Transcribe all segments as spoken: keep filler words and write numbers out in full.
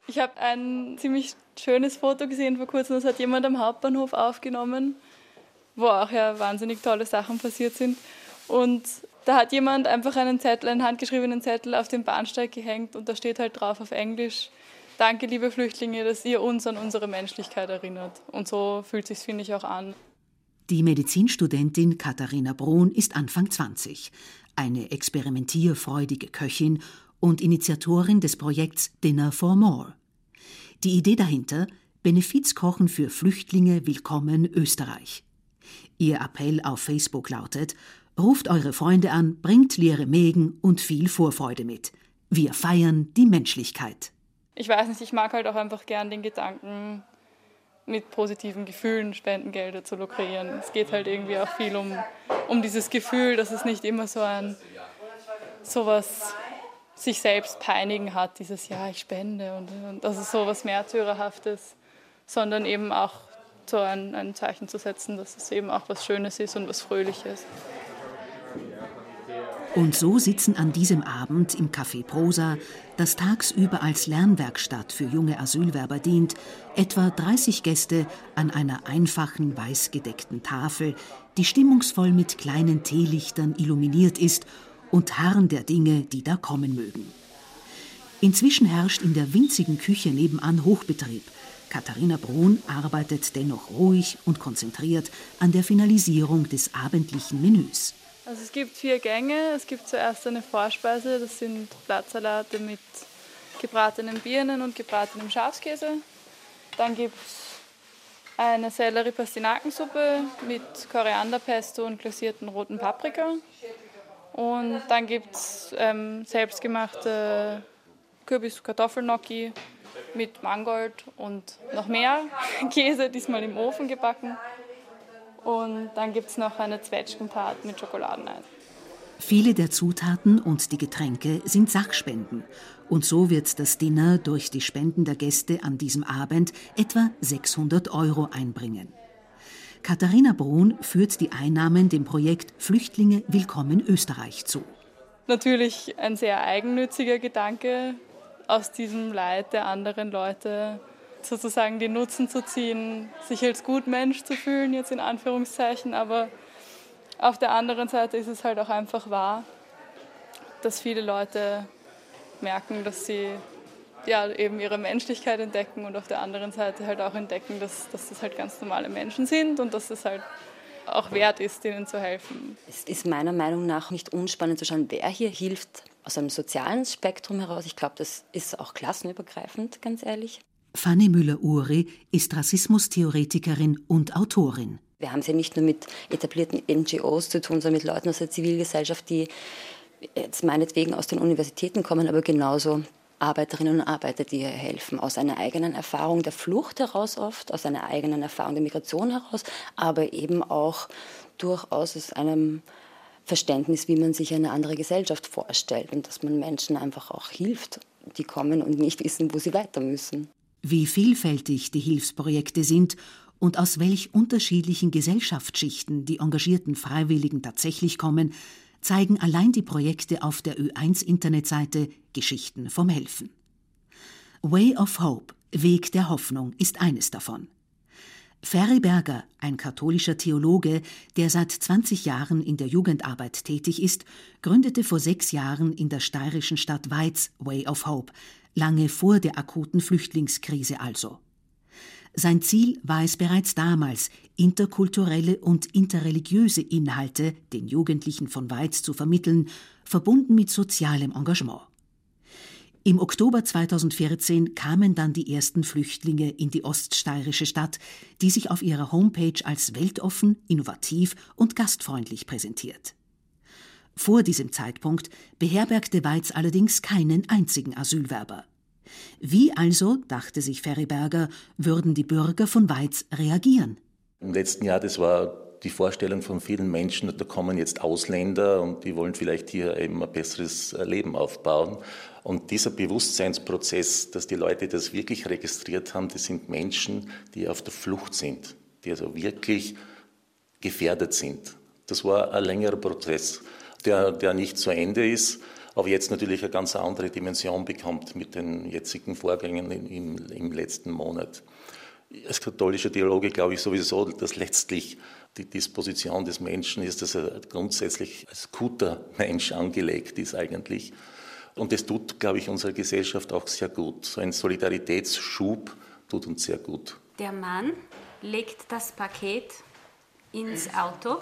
Ich habe ein ziemlich schönes Foto gesehen vor kurzem, das hat jemand am Hauptbahnhof aufgenommen, wo auch ja wahnsinnig tolle Sachen passiert sind. Und da hat jemand einfach einen Zettel, einen handgeschriebenen Zettel auf den Bahnsteig gehängt und da steht halt drauf auf Englisch: Danke, liebe Flüchtlinge, dass ihr uns an unsere Menschlichkeit erinnert. Und so fühlt es sich, finde ich, auch an. Die Medizinstudentin Katharina Brohn ist Anfang zwanzig, eine experimentierfreudige Köchin und Initiatorin des Projekts Dinner for More. Die Idee dahinter: Benefizkochen für Flüchtlinge willkommen Österreich. Ihr Appell auf Facebook lautet: Ruft eure Freunde an, bringt leere Mägen und viel Vorfreude mit. Wir feiern die Menschlichkeit. Ich weiß nicht, ich mag halt auch einfach gern den Gedanken, mit positiven Gefühlen Spendengelder zu lukrieren. Es geht halt irgendwie auch viel um, um dieses Gefühl, dass es nicht immer so ein sowas sich selbst peinigen hat, dieses Ja, ich spende und, und das ist so was Märtyrerhaftes, sondern eben auch so ein, ein Zeichen zu setzen, dass es eben auch was Schönes ist und was Fröhliches. Und so sitzen an diesem Abend im Café Prosa, das tagsüber als Lernwerkstatt für junge Asylwerber dient, etwa dreißig Gäste an einer einfachen, weiß gedeckten Tafel, die stimmungsvoll mit kleinen Teelichtern illuminiert ist und harren der Dinge, die da kommen mögen. Inzwischen herrscht in der winzigen Küche nebenan Hochbetrieb. Katharina Brohn arbeitet dennoch ruhig und konzentriert an der Finalisierung des abendlichen Menüs. Also es gibt vier Gänge. Es gibt zuerst eine Vorspeise, das sind Blattsalate mit gebratenen Birnen und gebratenem Schafskäse. Dann gibt es eine Sellerie-Pastinakensuppe mit Korianderpesto und glasierten roten Paprika. Und dann gibt es ähm, selbstgemachte Kürbis-Kartoffelgnocchi mit Mangold und noch mehr Käse, diesmal im Ofen gebacken. Und dann gibt es noch eine Zwetschgentat mit Schokoladeneis. Viele der Zutaten und die Getränke sind Sachspenden. Und so wird das Dinner durch die Spenden der Gäste an diesem Abend etwa sechshundert Euro einbringen. Katharina Brohn führt die Einnahmen dem Projekt Flüchtlinge willkommen Österreich zu. Natürlich ein sehr eigennütziger Gedanke, aus diesem Leid der anderen Leute sozusagen den Nutzen zu ziehen, sich als Gutmensch zu fühlen, jetzt in Anführungszeichen. Aber auf der anderen Seite ist es halt auch einfach wahr, dass viele Leute merken, dass sie ja, eben ihre Menschlichkeit entdecken und auf der anderen Seite halt auch entdecken, dass, dass das halt ganz normale Menschen sind und dass es halt auch wert ist, denen zu helfen. Es ist meiner Meinung nach nicht unspannend zu schauen, wer hier hilft aus einem sozialen Spektrum heraus. Ich glaube, das ist auch klassenübergreifend, ganz ehrlich. Fanny Müller-Uri ist Rassismustheoretikerin und Autorin. Wir haben es ja nicht nur mit etablierten N G Os zu tun, sondern mit Leuten aus der Zivilgesellschaft, die jetzt meinetwegen aus den Universitäten kommen, aber genauso Arbeiterinnen und Arbeiter, die hier helfen, aus einer eigenen Erfahrung der Flucht heraus oft, aus einer eigenen Erfahrung der Migration heraus, aber eben auch durchaus aus einem Verständnis, wie man sich eine andere Gesellschaft vorstellt und dass man Menschen einfach auch hilft, die kommen und nicht wissen, wo sie weiter müssen. Wie vielfältig die Hilfsprojekte sind und aus welch unterschiedlichen Gesellschaftsschichten die engagierten Freiwilligen tatsächlich kommen, zeigen allein die Projekte auf der Ö eins Internetseite Geschichten vom Helfen. Way of Hope, Weg der Hoffnung, ist eines davon. Ferry Berger, ein katholischer Theologe, der seit zwanzig Jahren in der Jugendarbeit tätig ist, gründete vor sechs Jahren in der steirischen Stadt Weiz Way of Hope, lange vor der akuten Flüchtlingskrise also. Sein Ziel war es bereits damals, interkulturelle und interreligiöse Inhalte den Jugendlichen von Weiz zu vermitteln, verbunden mit sozialem Engagement. Im Oktober zweitausendvierzehn kamen dann die ersten Flüchtlinge in die oststeirische Stadt, die sich auf ihrer Homepage als weltoffen, innovativ und gastfreundlich präsentiert. Vor diesem Zeitpunkt beherbergte Weiz allerdings keinen einzigen Asylwerber. Wie also, dachte sich Ferry Berger, würden die Bürger von Weiz reagieren? Im letzten Jahr, das war die Vorstellung von vielen Menschen, da kommen jetzt Ausländer und die wollen vielleicht hier eben ein besseres Leben aufbauen. Und dieser Bewusstseinsprozess, dass die Leute das wirklich registriert haben, das sind Menschen, die auf der Flucht sind, die also wirklich gefährdet sind. Das war ein längerer Prozess, der, der nicht zu Ende ist. aber jetzt natürlich eine ganz andere Dimension bekommt mit den jetzigen Vorgängen im, im letzten Monat. Als katholischer Theologe glaube ich sowieso, dass letztlich die Disposition des Menschen ist, dass er grundsätzlich als guter Mensch angelegt ist eigentlich. Und das tut, glaube ich, unserer Gesellschaft auch sehr gut. So ein Solidaritätsschub tut uns sehr gut. Der Mann legt das Paket ins Auto.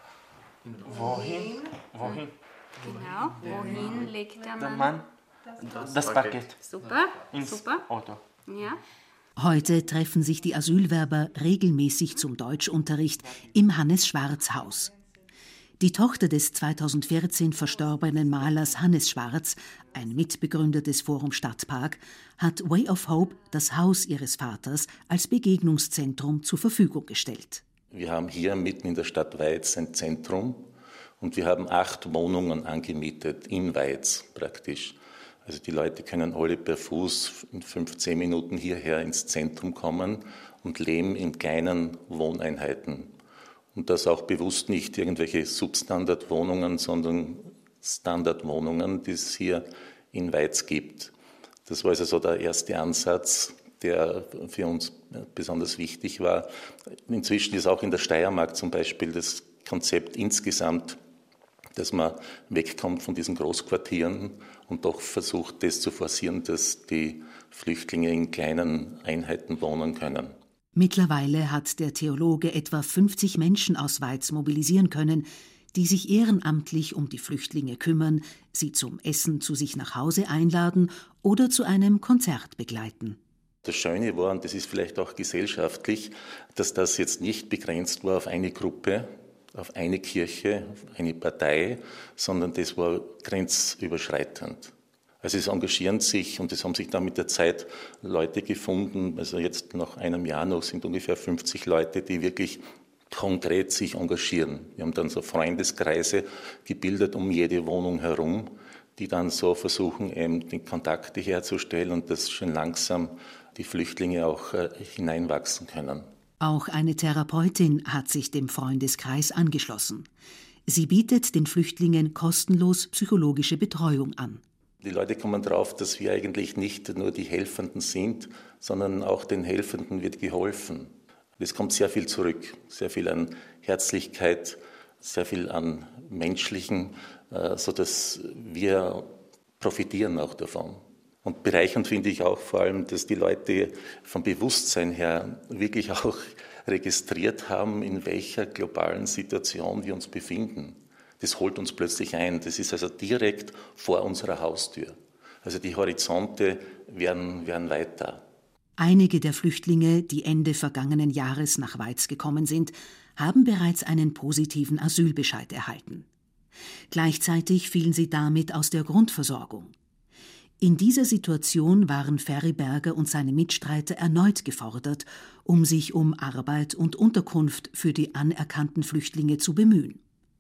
Wohin? Wohin? Genau, wohin legt der Mann? Der Mann das, das Paket. Super, Ins super. Auto. Ja. Heute treffen sich die Asylwerber regelmäßig zum Deutschunterricht im Hannes-Schwarz-Haus. Die Tochter des zweitausendvierzehn verstorbenen Malers Hannes Schwarz, ein Mitbegründer des Forum Stadtpark, hat Way of Hope das Haus ihres Vaters als Begegnungszentrum zur Verfügung gestellt. Wir haben hier mitten in der Stadt Weiz ein Zentrum und wir haben acht Wohnungen angemietet in Weiz praktisch. Also die Leute können alle per Fuß in fünfzehn Minuten hierher ins Zentrum kommen und leben in kleinen Wohneinheiten. Und das auch bewusst nicht irgendwelche Substandardwohnungen, sondern Standardwohnungen, die es hier in Weiz gibt. Das war also so der erste Ansatz, der für uns besonders wichtig war. Inzwischen ist auch in der Steiermark zum Beispiel das Konzept insgesamt, dass man wegkommt von diesen Großquartieren und doch versucht, das zu forcieren, dass die Flüchtlinge in kleinen Einheiten wohnen können. Mittlerweile hat der Theologe etwa fünfzig Menschen aus Weiz mobilisieren können, die sich ehrenamtlich um die Flüchtlinge kümmern, sie zum Essen zu sich nach Hause einladen oder zu einem Konzert begleiten. Das Schöne war, und das ist vielleicht auch gesellschaftlich, dass das jetzt nicht begrenzt war auf eine Gruppe, auf eine Kirche, auf eine Partei, sondern das war grenzüberschreitend. Also es engagieren sich und es haben sich dann mit der Zeit Leute gefunden, also jetzt nach einem Jahr noch sind ungefähr fünfzig Leute, die wirklich konkret sich engagieren. Wir haben dann so Freundeskreise gebildet um jede Wohnung herum, die dann so versuchen, eben die Kontakte herzustellen und dass schon langsam die Flüchtlinge auch äh, hineinwachsen können. Auch eine Therapeutin hat sich dem Freundeskreis angeschlossen. Sie bietet den Flüchtlingen kostenlos psychologische Betreuung an. Die Leute kommen drauf, dass wir eigentlich nicht nur die Helfenden sind, sondern auch den Helfenden wird geholfen. Es kommt sehr viel zurück, sehr viel an Herzlichkeit, sehr viel an Menschlichen, sodass wir profitieren auch davon. Und bereichernd finde ich auch vor allem, dass die Leute vom Bewusstsein her wirklich auch registriert haben, in welcher globalen Situation wir uns befinden. Das holt uns plötzlich ein. Das ist also direkt vor unserer Haustür. Also die Horizonte werden, werden weiter. Einige der Flüchtlinge, die Ende vergangenen Jahres nach Weiz gekommen sind, haben bereits einen positiven Asylbescheid erhalten. Gleichzeitig fielen sie damit aus der Grundversorgung. In dieser Situation waren Ferryberger und seine Mitstreiter erneut gefordert, um sich um Arbeit und Unterkunft für die anerkannten Flüchtlinge zu bemühen.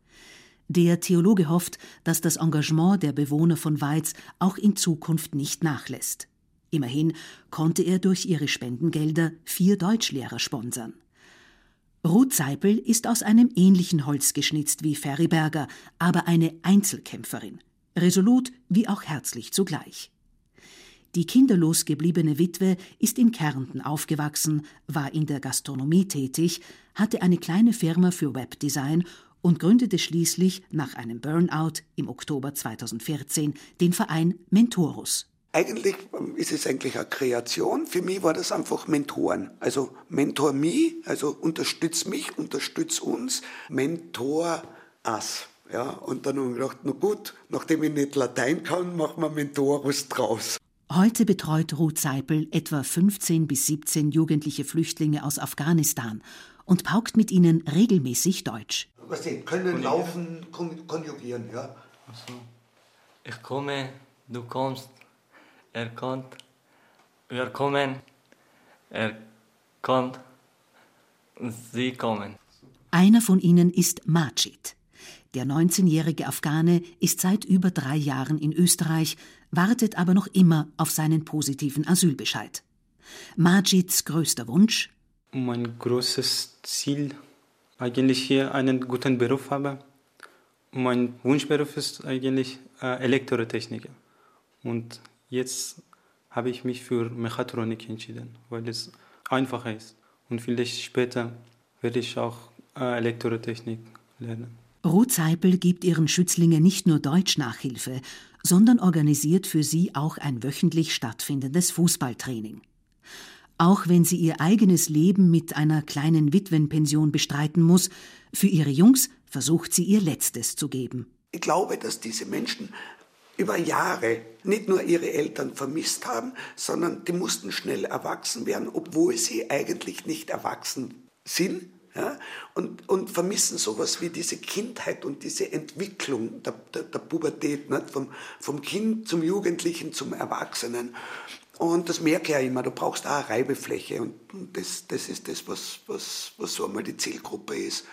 Der Theologe hofft, dass das Engagement der Bewohner von Weiz auch in Zukunft nicht nachlässt. Immerhin konnte er durch ihre Spendengelder vier Deutschlehrer sponsern. Ruth Seipel ist aus einem ähnlichen Holz geschnitzt wie Ferryberger, aber eine Einzelkämpferin, resolut wie auch herzlich zugleich. Die kinderlos gebliebene Witwe ist in Kärnten aufgewachsen, war in der Gastronomie tätig, hatte eine kleine Firma für Webdesign und gründete schließlich nach einem Burnout im Oktober zweitausendvierzehn den Verein Mentorus. Eigentlich ist es eigentlich eine Kreation. Für mich war das einfach Mentoren. Also Mentor me, also unterstütz mich, unterstütz uns, Mentor us. Ja, und dann habe ich gedacht, na gut, nachdem ich nicht Latein kann, machen wir Mentorus draus. Heute betreut Ruth Seipel etwa fünfzehn bis siebzehn jugendliche Flüchtlinge aus Afghanistan und paukt mit ihnen regelmäßig Deutsch. Was sie können laufen, konjugieren, ja. Also, ich komme, du kommst, er kommt, wir kommen, er kommt, sie kommen. Einer von ihnen ist Majid. Der neunzehnjährige Afghane ist seit über drei Jahren in Österreich, wartet aber noch immer auf seinen positiven Asylbescheid. Majids größter Wunsch? Mein großes Ziel, eigentlich hier einen guten Beruf habe Mein Wunschberuf ist eigentlich äh, Elektrotechniker. Und jetzt habe ich mich für Mechatronik entschieden, weil es einfacher ist. Und vielleicht später werde ich auch äh, Elektrotechnik lernen. Ruth Seipel gibt ihren Schützlingen nicht nur Deutsch-Nachhilfe, sondern organisiert für sie auch ein wöchentlich stattfindendes Fußballtraining. Auch wenn sie ihr eigenes Leben mit einer kleinen Witwenpension bestreiten muss, für ihre Jungs versucht sie ihr Letztes zu geben. Ich glaube, dass diese Menschen über Jahre nicht nur ihre Eltern vermisst haben, sondern die mussten schnell erwachsen werden, obwohl sie eigentlich nicht erwachsen sind. Ja, und, und vermissen sowas wie diese Kindheit und diese Entwicklung der, der, der Pubertät, nicht? Vom, vom Kind zum Jugendlichen zum Erwachsenen. Und das merke ich ja immer, du brauchst auch eine Reibefläche. Und das, das ist das, was, was, was so einmal die Zielgruppe ist.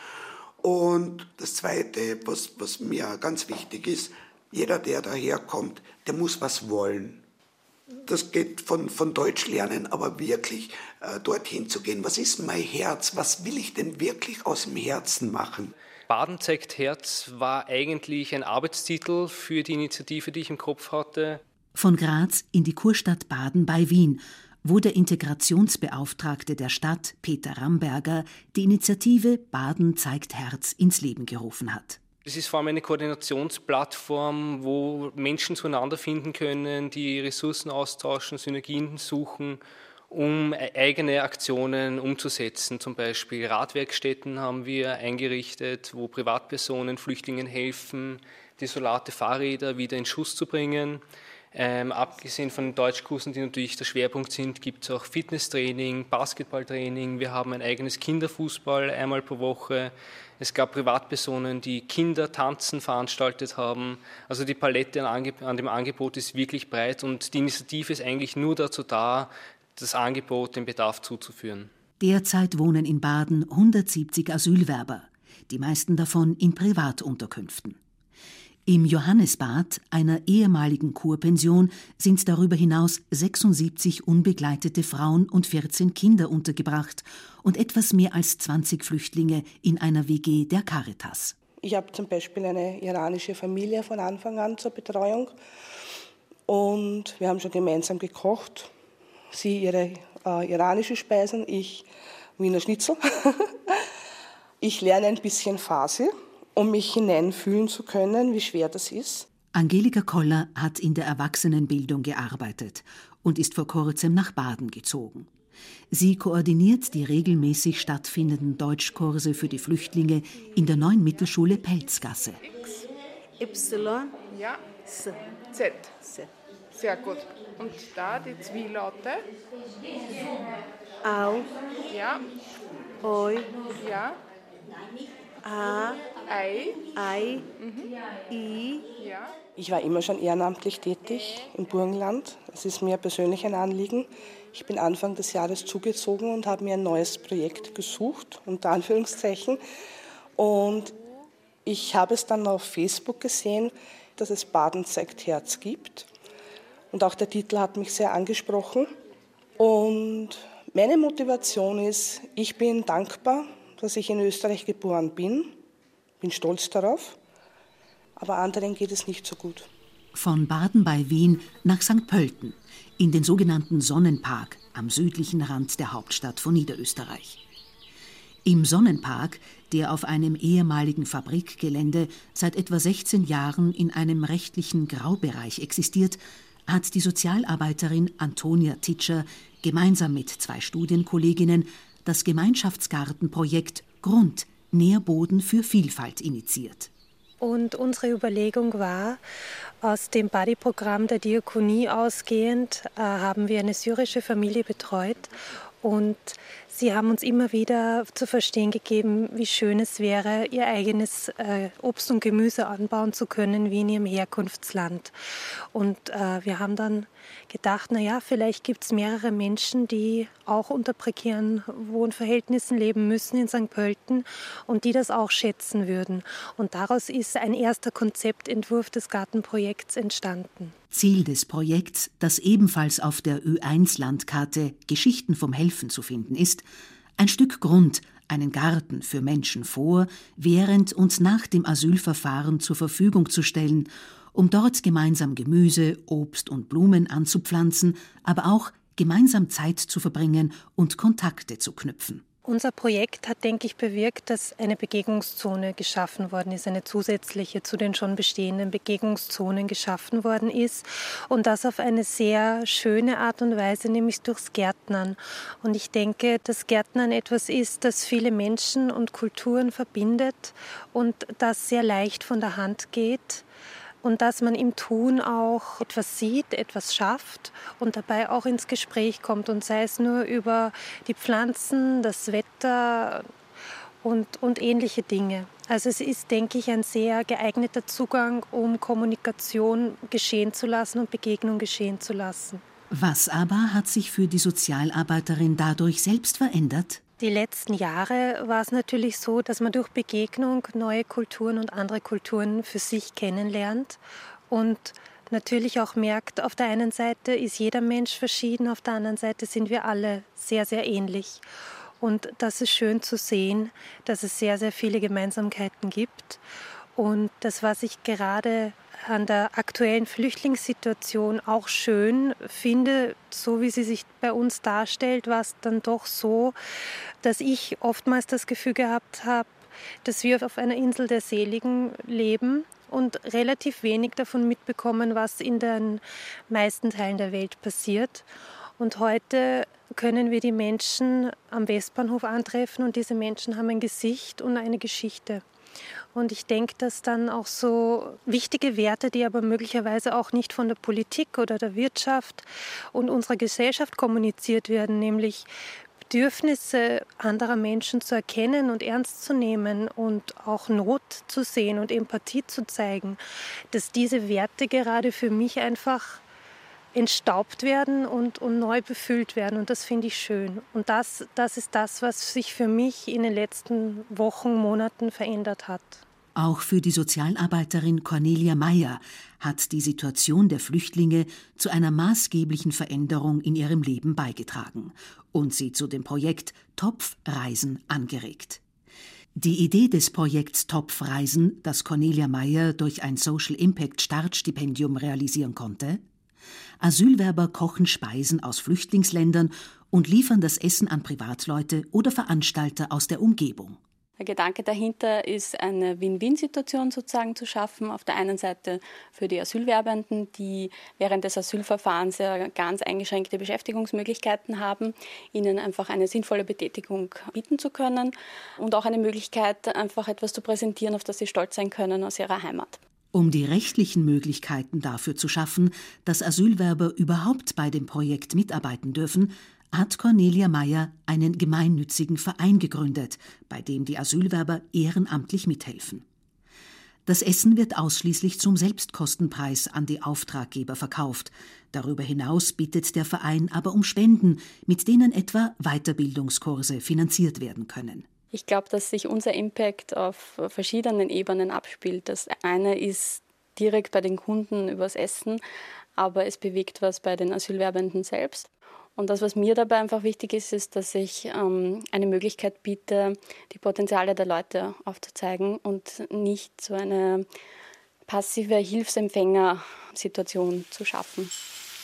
Und das Zweite, was, was mir ganz wichtig ist, jeder, der daherkommt, der muss was wollen. Das geht von, von Deutsch lernen, aber wirklich äh, dorthin zu gehen, was ist mein Herz, was will ich denn wirklich aus dem Herzen machen? Baden zeigt Herz war eigentlich ein Arbeitstitel für die Initiative, die ich im Kopf hatte. Von Graz in die Kurstadt Baden bei Wien, wo der Integrationsbeauftragte der Stadt, Peter Ramberger, die Initiative Baden zeigt Herz ins Leben gerufen hat. Es ist vor allem eine Koordinationsplattform, wo Menschen zueinander finden können, die Ressourcen austauschen, Synergien suchen, um eigene Aktionen umzusetzen. Zum Beispiel Radwerkstätten haben wir eingerichtet, wo Privatpersonen Flüchtlingen helfen, desolate Fahrräder wieder in Schuss zu bringen. Ähm, abgesehen von den Deutschkursen, die natürlich der Schwerpunkt sind, gibt es auch Fitnesstraining, Basketballtraining. Wir haben ein eigenes Kinderfußball einmal pro Woche. Es gab Privatpersonen, die Kindertanzen veranstaltet haben. Also die Palette an, Ange- an dem Angebot ist wirklich breit und die Initiative ist eigentlich nur dazu da, das Angebot dem Bedarf zuzuführen. Derzeit wohnen in Baden hundertsiebzig Asylwerber, die meisten davon in Privatunterkünften. Im Johannesbad, einer ehemaligen Kurpension, sind darüber hinaus sechsundsiebzig unbegleitete Frauen und vierzehn Kinder untergebracht und etwas mehr als zwanzig Flüchtlinge in einer W G der Caritas. Ich habe zum Beispiel eine iranische Familie von Anfang an zur Betreuung und wir haben schon gemeinsam gekocht. Sie ihre äh, iranische Speisen, ich Wiener Schnitzel. Ich lerne ein bisschen Farsi, um mich hineinfühlen zu können, wie schwer das ist. Angelika Koller hat in der Erwachsenenbildung gearbeitet und ist vor kurzem nach Baden gezogen. Sie koordiniert die regelmäßig stattfindenden Deutschkurse für die Flüchtlinge in der neuen Mittelschule Pelzgasse. X, Y, ja, Z. Z. Z. Sehr gut. Und da die Zwielaute? Au. Ja. Oi. Ja. A. Ei. Ei. Mhm. I. Ja. Ich war immer schon ehrenamtlich tätig im Burgenland. Es ist mir persönlich ein Anliegen. Ich bin Anfang des Jahres zugezogen und habe mir ein neues Projekt gesucht, unter Anführungszeichen. Und ich habe es dann auf Facebook gesehen, dass es Baden zeigt Herz gibt. Und auch der Titel hat mich sehr angesprochen. Und meine Motivation ist, ich bin dankbar, dass ich in Österreich geboren bin. Bin stolz darauf. Aber anderen geht es nicht so gut. Von Baden bei Wien nach Sankt Pölten, in den sogenannten Sonnenpark am südlichen Rand der Hauptstadt von Niederösterreich. Im Sonnenpark, der auf einem ehemaligen Fabrikgelände seit etwa sechzehn Jahren in einem rechtlichen Graubereich existiert, hat die Sozialarbeiterin Antonia Titscher gemeinsam mit zwei Studienkolleginnen das Gemeinschaftsgartenprojekt Grund – Nährboden für Vielfalt initiiert. Und unsere Überlegung war, aus dem Buddy-Programm der Diakonie ausgehend, äh, haben wir eine syrische Familie betreut und sie haben uns immer wieder zu verstehen gegeben, wie schön es wäre, ihr eigenes äh, Obst und Gemüse anbauen zu können, wie in ihrem Herkunftsland. Und äh, wir haben dann gedacht, naja, vielleicht gibt es mehrere Menschen, die auch unter prekären Wohnverhältnissen leben müssen in Sankt Pölten und die das auch schätzen würden. Und daraus ist ein erster Konzeptentwurf des Gartenprojekts entstanden. Ziel des Projekts, das ebenfalls auf der Ö eins Landkarte Geschichten vom Helfen zu finden ist, ein Stück Grund, einen Garten für Menschen vor, während und nach dem Asylverfahren zur Verfügung zu stellen, um dort gemeinsam Gemüse, Obst und Blumen anzupflanzen, aber auch gemeinsam Zeit zu verbringen und Kontakte zu knüpfen. Unser Projekt hat, denke ich, bewirkt, dass eine Begegnungszone geschaffen worden ist, eine zusätzliche zu den schon bestehenden Begegnungszonen geschaffen worden ist und das auf eine sehr schöne Art und Weise, nämlich durchs Gärtnern. Und ich denke, dass Gärtnern etwas ist, das viele Menschen und Kulturen verbindet und das sehr leicht von der Hand geht. Und dass man im Tun auch etwas sieht, etwas schafft und dabei auch ins Gespräch kommt. Und sei es nur über die Pflanzen, das Wetter und, und ähnliche Dinge. Also es ist, denke ich, ein sehr geeigneter Zugang, um Kommunikation geschehen zu lassen und Begegnung geschehen zu lassen. Was aber hat sich für die Sozialarbeiterin dadurch selbst verändert? Die letzten Jahre war es natürlich so, dass man durch Begegnung neue Kulturen und andere Kulturen für sich kennenlernt und natürlich auch merkt, auf der einen Seite ist jeder Mensch verschieden, auf der anderen Seite sind wir alle sehr, sehr ähnlich. Und das ist schön zu sehen, dass es sehr, sehr viele Gemeinsamkeiten gibt. Und das, was ich gerade an der aktuellen Flüchtlingssituation auch schön finde, so wie sie sich bei uns darstellt, war es dann doch so, dass ich oftmals das Gefühl gehabt habe, dass wir auf einer Insel der Seligen leben und relativ wenig davon mitbekommen, was in den meisten Teilen der Welt passiert. Und heute können wir die Menschen am Westbahnhof antreffen und diese Menschen haben ein Gesicht und eine Geschichte. Und ich denke, dass dann auch so wichtige Werte, die aber möglicherweise auch nicht von der Politik oder der Wirtschaft und unserer Gesellschaft kommuniziert werden, nämlich Bedürfnisse anderer Menschen zu erkennen und ernst zu nehmen und auch Not zu sehen und Empathie zu zeigen, dass diese Werte gerade für mich einfach entstaubt werden und, und neu befüllt werden. Und das finde ich schön. Und das, das ist das, was sich für mich in den letzten Wochen, Monaten verändert hat. Auch für die Sozialarbeiterin Cornelia Meyer hat die Situation der Flüchtlinge zu einer maßgeblichen Veränderung in ihrem Leben beigetragen und sie zu dem Projekt Topfreisen angeregt. Die Idee des Projekts Topfreisen, das Cornelia Meyer durch ein Social Impact Startstipendium realisieren konnte: Asylwerber kochen Speisen aus Flüchtlingsländern und liefern das Essen an Privatleute oder Veranstalter aus der Umgebung. Der Gedanke dahinter ist, eine Win-Win-Situation sozusagen zu schaffen. Auf der einen Seite für die Asylwerbenden, die während des Asylverfahrens ja ganz eingeschränkte Beschäftigungsmöglichkeiten haben, ihnen einfach eine sinnvolle Betätigung bieten zu können und auch eine Möglichkeit, einfach etwas zu präsentieren, auf das sie stolz sein können aus ihrer Heimat. Um die rechtlichen Möglichkeiten dafür zu schaffen, dass Asylwerber überhaupt bei dem Projekt mitarbeiten dürfen, hat Cornelia Meyer einen gemeinnützigen Verein gegründet, bei dem die Asylwerber ehrenamtlich mithelfen. Das Essen wird ausschließlich zum Selbstkostenpreis an die Auftraggeber verkauft. Darüber hinaus bittet der Verein aber um Spenden, mit denen etwa Weiterbildungskurse finanziert werden können. Ich glaube, dass sich unser Impact auf verschiedenen Ebenen abspielt. Das eine ist direkt bei den Kunden übers Essen, aber es bewegt was bei den Asylwerbenden selbst. Und das, was mir dabei einfach wichtig ist, ist, dass ich ähm, eine Möglichkeit biete, die Potenziale der Leute aufzuzeigen und nicht so eine passive Hilfsempfängersituation zu schaffen.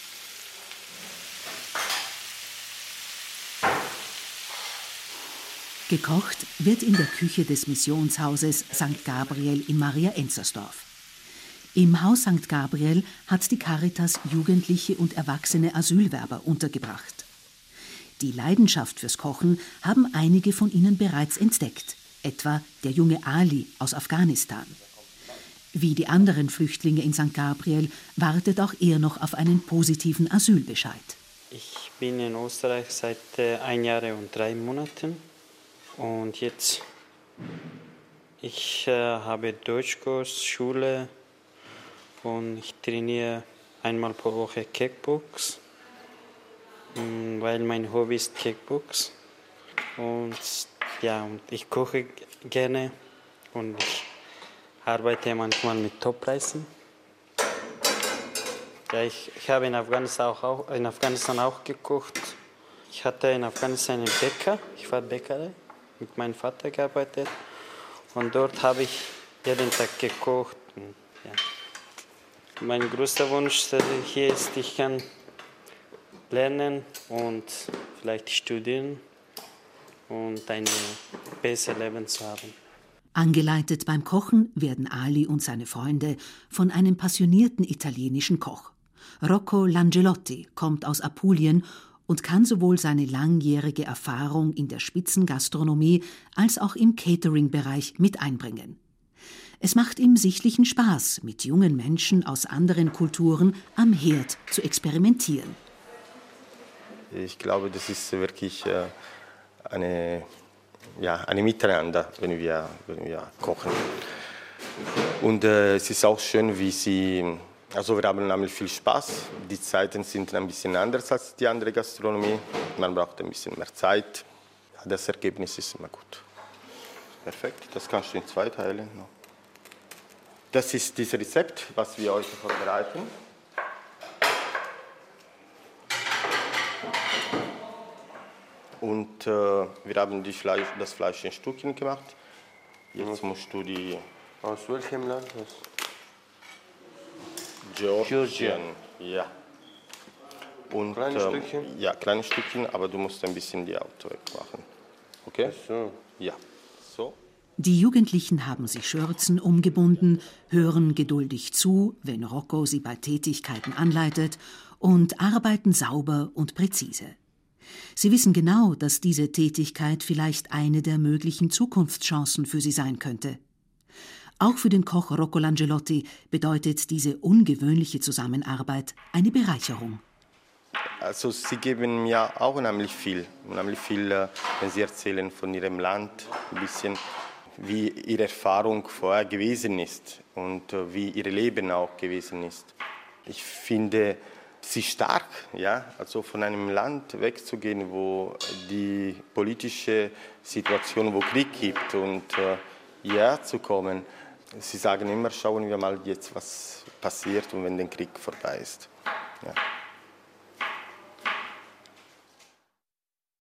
Gekocht wird in der Küche des Missionshauses Sankt Gabriel in Maria-Enzersdorf. Im Haus Sankt Gabriel hat die Caritas Jugendliche und erwachsene Asylwerber untergebracht. Die Leidenschaft fürs Kochen haben einige von ihnen bereits entdeckt, etwa der junge Ali aus Afghanistan. Wie die anderen Flüchtlinge in Sankt Gabriel wartet auch er noch auf einen positiven Asylbescheid. Ich bin in Österreich seit äh, ein Jahr und drei Monaten und jetzt ich äh, habe Deutschkurs, Schule. Und ich trainiere einmal pro Woche Kickbox, weil mein Hobby ist Kickbox. Und ja, und ich koche gerne und ich arbeite manchmal mit Topfreisen. Ja, ich, ich habe in Afghanistan auch, in Afghanistan auch gekocht. Ich hatte in Afghanistan einen Bäcker, ich war Bäcker. mit meinem Vater gearbeitet. Und dort habe ich jeden Tag gekocht. Und, ja. Mein größter Wunsch hier ist, ich kann lernen und vielleicht studieren und ein besseres Leben zu haben. Angeleitet beim Kochen werden Ali und seine Freunde von einem passionierten italienischen Koch. Rocco Langelotti kommt aus Apulien und kann sowohl seine langjährige Erfahrung in der Spitzengastronomie als auch im Catering-Bereich mit einbringen. Es macht ihm sichtlichen Spaß, mit jungen Menschen aus anderen Kulturen am Herd zu experimentieren. Ich glaube, das ist wirklich eine, ja, eine Miteinander, wenn wir, wenn wir kochen. Und äh, es ist auch schön, wie sie, also wir haben nämlich viel Spaß. Die Zeiten sind ein bisschen anders als die andere Gastronomie. Man braucht ein bisschen mehr Zeit. Ja, das Ergebnis ist immer gut. Perfekt, das kannst du in zwei teilen. Das ist das Rezept, was wir heute vorbereiten. Und äh, wir haben die Fleisch, das Fleisch in Stückchen gemacht. Jetzt musst du die... Aus welchem Land? Georgien. Ja. Und, kleine äh, Stückchen? Ja, kleine Stückchen, aber du musst ein bisschen die Haut wegmachen. Okay? Ach so. Ja. So. Die Jugendlichen haben sich Schürzen umgebunden, hören geduldig zu, wenn Rocco sie bei Tätigkeiten anleitet, und arbeiten sauber und präzise. Sie wissen genau, dass diese Tätigkeit vielleicht eine der möglichen Zukunftschancen für sie sein könnte. Auch für den Koch Rocco Langelotti bedeutet diese ungewöhnliche Zusammenarbeit eine Bereicherung. Also sie geben mir auch unheimlich viel, unheimlich viel, wenn sie erzählen von ihrem Land, ein bisschen, wie ihre Erfahrung vorher gewesen ist und wie ihr Leben auch gewesen ist. Ich finde sie stark, ja, also von einem Land wegzugehen, wo die politische Situation, wo Krieg gibt, und äh, hierher zu kommen. Sie sagen immer, schauen wir mal jetzt, was passiert, und wenn der Krieg vorbei ist. Ja.